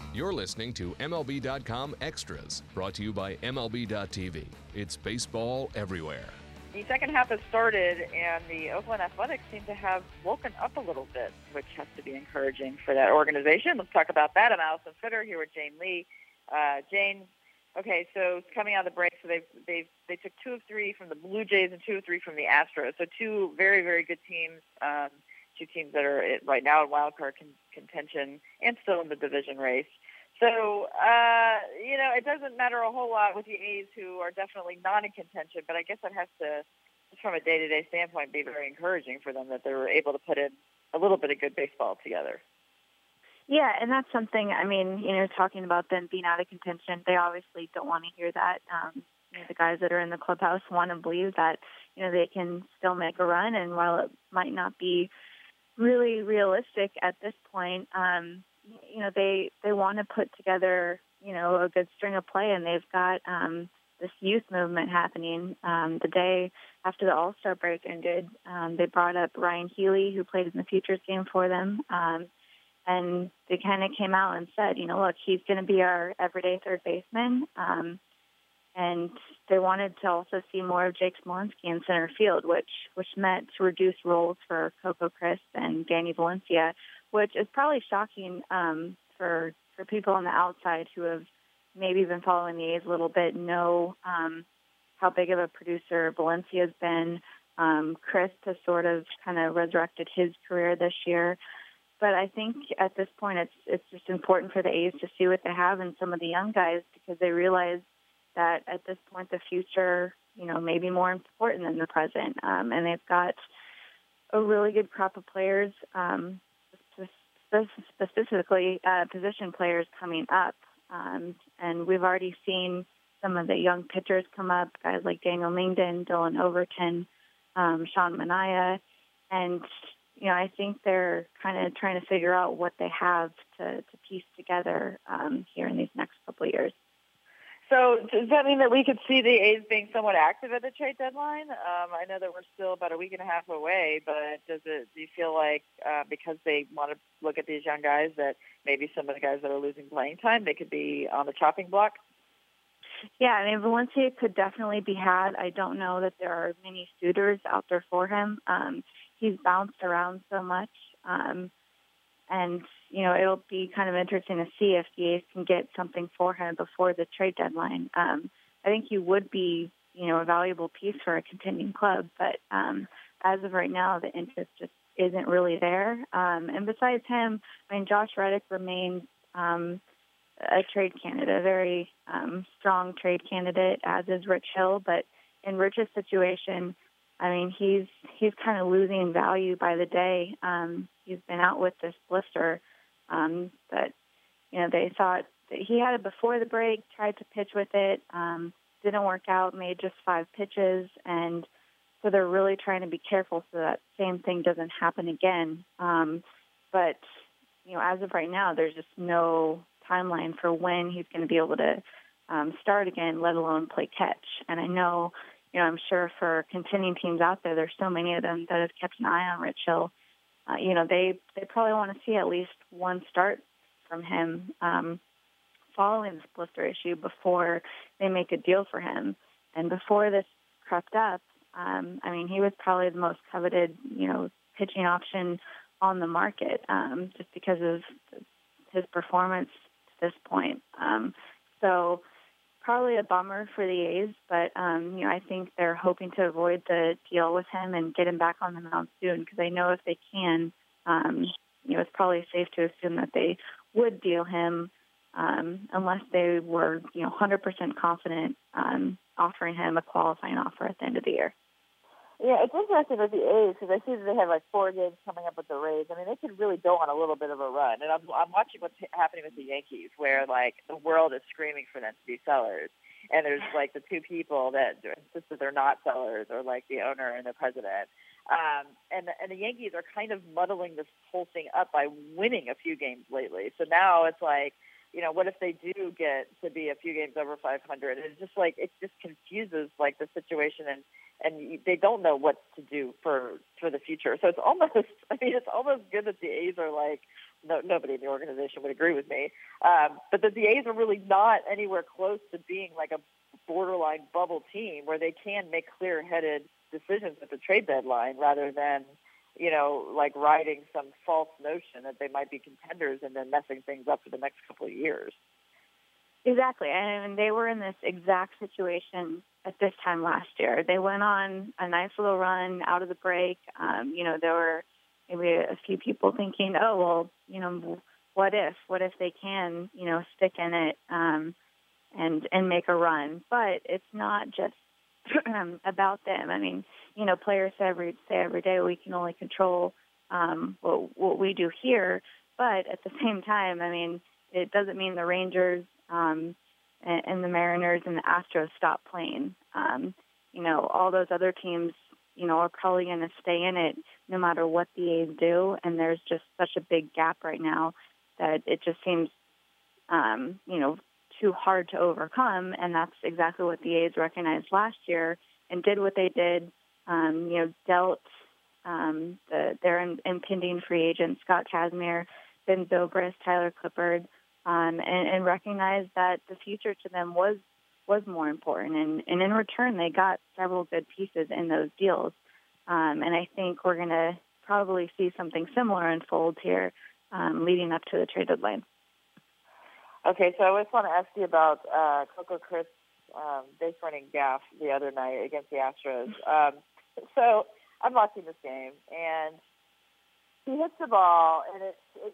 You're listening to MLB.com Extras, brought to you by MLB.tv. It's baseball everywhere. The second half has started, and the Oakland Athletics seem to have woken up a little bit, which has to be encouraging for that organization. Let's talk about that. I'm Allison Fitter here with Jane Lee. Jane, okay, so coming out of the break, so they took 2 of 3 from the Blue Jays and 2 of 3 from the Astros. So 2 very, very good teams, 2 teams that are right now in wild card contention and still in the division race. So, it doesn't matter a whole lot with the A's, who are definitely not in contention, but I guess it has to, just from a day-to-day standpoint, be very encouraging for them that they were able to put in a little bit of good baseball together. Yeah, and that's something, talking about them being out of contention, they obviously don't want to hear that. The guys that are in the clubhouse want to believe that, they can still make a run, and while it might not be really realistic at this point, they want to put together, a good string of play, and they've got this youth movement happening. The day after the All-Star break ended, they brought up Ryan Healy, who played in the Futures game for them, and they kind of came out and said, look, he's going to be our everyday third baseman, and they wanted to also see more of Jake Smolinski in center field, which meant to reduce roles for Coco Crisp and Danny Valencia, which is probably shocking for people on the outside who have maybe been following the A's a little bit, know how big of a producer Valencia's been. Crisp has sort of kind of resurrected his career this year. But I think at this point it's just important for the A's to see what they have in some of the young guys, because they realize that at this point the future, may be more important than the present. And they've got a really good crop of players, specifically position players coming up. And we've already seen some of the young pitchers come up, guys like Daniel Mingden, Dylan Overton, Sean Manaea. And, I think they're kind of trying to figure out what they have to piece together here in these next couple of years. So does that mean that we could see the A's being somewhat active at the trade deadline? I know that we're still about a week and a half away, but do you feel like because they want to look at these young guys that maybe some of the guys that are losing playing time, they could be on the chopping block? Yeah, Valencia could definitely be had. I don't know that there are many suitors out there for him. He's bounced around so much. And, it'll be kind of interesting to see if the A's can get something for him before the trade deadline. I think he would be, a valuable piece for a contending club. But as of right now, the interest just isn't really there. And besides him, Josh Reddick remains a trade candidate, a very strong trade candidate, as is Rich Hill. But in Rich's situation, he's kind of losing value by the day. He's been out with this blister that, they thought that he had it before the break, tried to pitch with it, didn't work out, made just 5 pitches. And so they're really trying to be careful so that same thing doesn't happen again. But, as of right now, there's just no timeline for when he's going to be able to start again, let alone play catch. And I know, I'm sure for contending teams out there, there's so many of them that have kept an eye on Rich Hill. They probably want to see at least one start from him following this blister issue before they make a deal for him. And before this crept up, he was probably the most coveted, pitching option on the market just because of his performance to this point. So probably a bummer for the A's, but, I think they're hoping to avoid the deal with him and get him back on the mound soon, because they know if they can, it's probably safe to assume that they would deal him unless they were, 100% confident offering him a qualifying offer at the end of the year. Yeah, it's interesting with the A's because I see that they have 4 games coming up with the Rays. They could really go on a little bit of a run. And I'm watching what's happening with the Yankees, where the world is screaming for them to be sellers. And there's the 2 people that insist that they're not sellers, or the owner and the president. And the Yankees are kind of muddling this whole thing up by winning a few games lately. So now it's what if they do get to be a few games over 500? It's just it just confuses the situation and they don't know what to do for the future. So it's almost, it's almost good that the A's are like, no, nobody in the organization would agree with me, but that the A's are really not anywhere close to being like a borderline bubble team where they can make clear-headed decisions at the trade deadline rather than, like riding some false notion that they might be contenders and then messing things up for the next couple of years. Exactly. And they were in this exact situation at this time last year. They went on a nice little run out of the break. There were maybe a few people thinking, oh, well, what if they can, stick in it and make a run. But it's not just about them. I mean, players say every day we can only control what we do here. But at the same time, I mean, it doesn't mean the Rangers and the Mariners and the Astros stop playing. All those other teams, are probably going to stay in it no matter what the A's do. And there's just such a big gap right now that it just seems, too hard to overcome. And that's exactly what the A's recognized last year and did what they did, dealt their impending free agents, Scott Kazmir, Ben Zobrist, Tyler Clippard, and recognized that the future to them was more important. And in return, they got several good pieces in those deals. And I think we're going to probably see something similar unfold here leading up to the trade deadline. Okay, so I just want to ask you about Coco Crisp base running gaffe the other night against the Astros. So I'm watching this game, and he hits the ball, and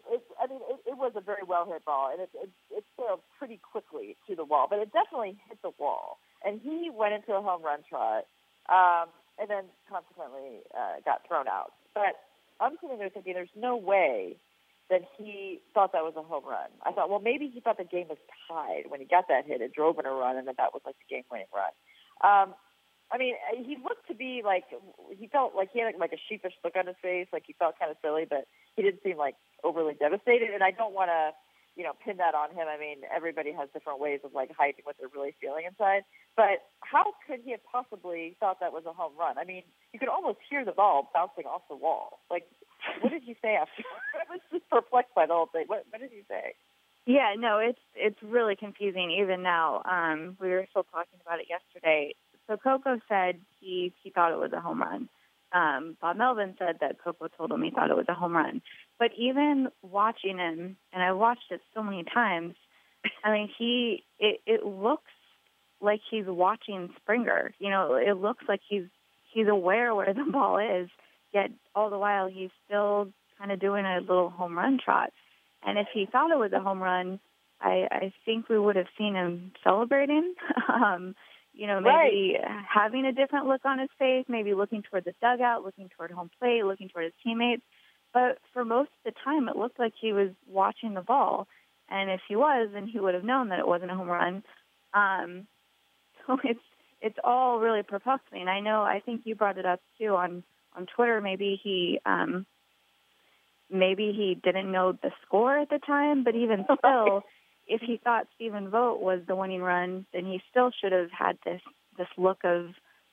it was a very well hit ball, and it sailed pretty quickly to the wall, but it definitely hit the wall, and he went into a home run trot, and then consequently got thrown out. But I'm sitting there thinking, there's no way that he thought that was a home run. I thought, well, maybe he thought the game was tied when he got that hit. It drove in a run, and that was like the game-winning run. He looked to be like, he felt like he had like a sheepish look on his face, like he felt kind of silly, but he didn't seem like overly devastated. And I don't want to, pin that on him. I mean, everybody has different ways of like hiding what they're really feeling inside. But how could he have possibly thought that was a home run? I mean, you could almost hear the ball bouncing off the wall. Like, what did he say after? I was just perplexed by the whole thing. What did he say? Yeah, no, it's really confusing even now. We were still talking about it yesterday. So Coco said he thought it was a home run. Bob Melvin said that Coco told him he thought it was a home run. But even watching him, and I watched it so many times, I mean, it looks like he's watching Springer. It looks like he's aware where the ball is, yet all the while he's still kind of doing a little home run trot. And if he thought it was a home run, I think we would have seen him celebrating. Maybe having a different look on his face, maybe looking toward the dugout, looking toward home plate, looking toward his teammates. But for most of the time, it looked like he was watching the ball. And if he was, then he would have known that it wasn't a home run. So it's all really perplexing. I think you brought it up too on Twitter. Maybe he didn't know the score at the time, but even still, if he thought Stephen Vogt was the winning run, then he still should have had this look of,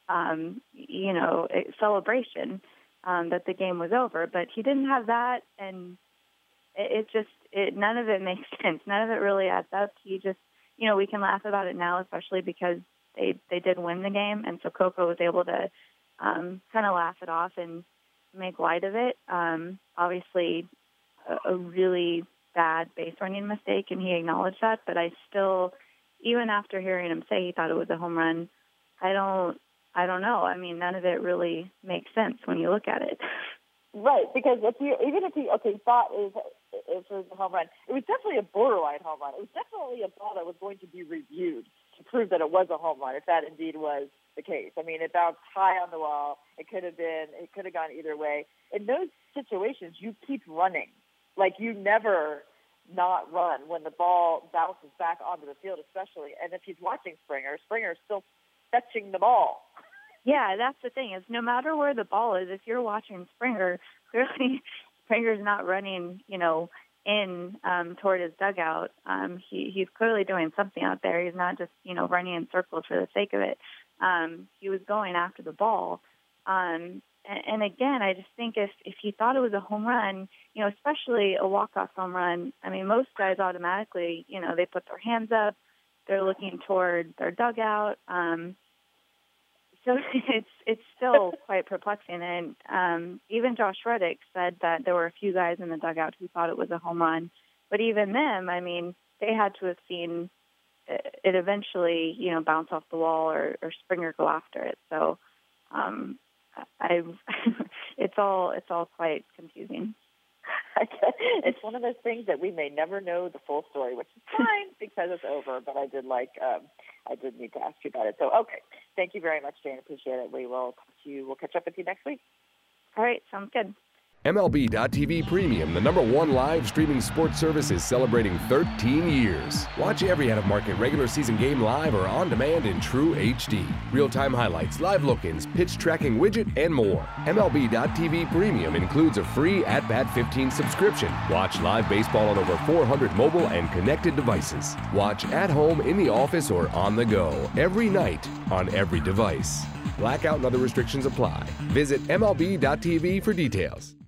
celebration that the game was over. But he didn't have that, and none of it makes sense. None of it really adds up. He just, we can laugh about it now, especially because they did win the game, and so Coco was able to kind of laugh it off and make light of it. Obviously, a really bad base running mistake, and he acknowledged that. But I still, even after hearing him say he thought it was a home run, I don't know. I mean, none of it really makes sense when you look at it. Right, because if he thought it was a home run, it was definitely a borderline home run. It was definitely a ball that was going to be reviewed to prove that it was a home run, if that indeed was the case. I mean, it bounced high on the wall. It could have gone either way. In those situations, you keep running. Like, you never not run when the ball bounces back onto the field, especially. And if he's watching Springer's still fetching the ball. Yeah, that's the thing, is no matter where the ball is, if you're watching Springer, clearly Springer's not running, in toward his dugout. He's clearly doing something out there. He's not just, running in circles for the sake of it. He was going after the ball. And again, I just think if he thought it was a home run, especially a walk-off home run, I mean, most guys automatically, they put their hands up, they're looking toward their dugout. So it's still quite perplexing. And even Josh Reddick said that there were a few guys in the dugout who thought it was a home run. But even them, I mean, they had to have seen it eventually, bounce off the wall or Springer go after it. So it's all quite confusing. It's one of those things that we may never know the full story, which is fine because it's over. But I did need to ask you about it. So okay, thank you very much, Jane. Appreciate it. We'll catch up with you next week. All right, sounds good. MLB.tv Premium, the #1 live streaming sports service, is celebrating 13 years. Watch every out-of-market regular season game live or on demand in true HD. Real-time highlights, live look-ins, pitch tracking widget, and more. MLB.tv Premium includes a free At-Bat 15 subscription. Watch live baseball on over 400 mobile and connected devices. Watch at home, in the office, or on the go every night on every device. Blackout and other restrictions apply. Visit MLB.tv for details.